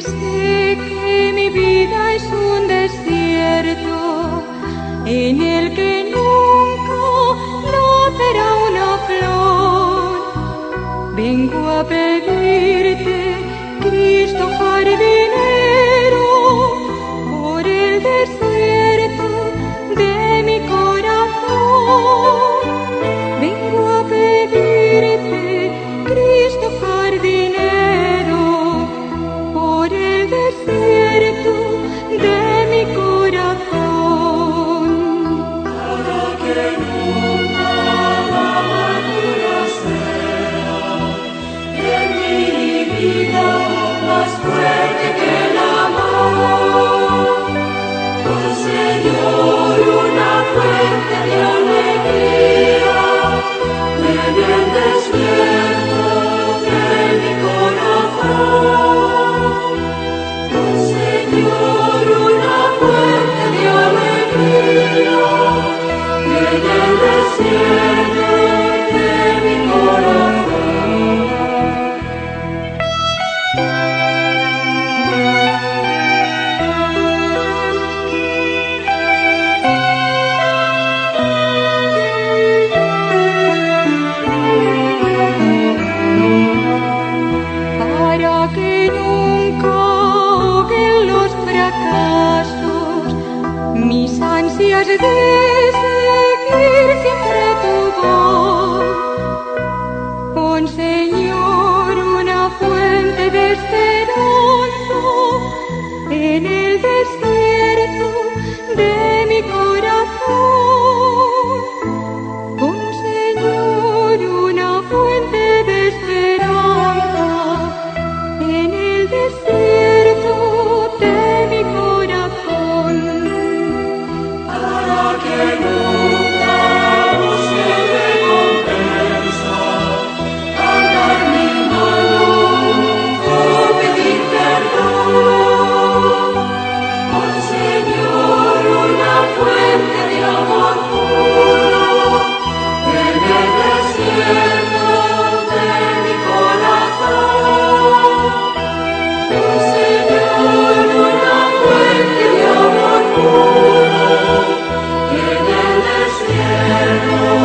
sé que mi vida es un desierto en el que nunca nacerá una flor. Vengo a pedirte, Cristo jardinero, por el desierto de mi corazón. Vengo a pedirte, Cristo jardinero, por el desierto de mi corazón. Para que nunca la amargura sea en mi vida más fuerte que el amor. Oh Señor, una fuente de alegría en el desierto de mi corazón. Oh Señor, una fuente de alegría en el desierto de mi corazón. Para que nunca ahoguen los fracasos mis ansias de seguir siempre tu voz. Pon, Señor, una fuente de esperanza en el desierto de mi corazón. Pon, Señor, una fuente de esperanza en el desierto de mi corazón. Para que nunca busque recompensa al dar mi mano o pedir perdón. Oh Señor, una fuente de amor puro en el desierto de mi corazón. Oh Señor, una fuente de amor puro en el desierto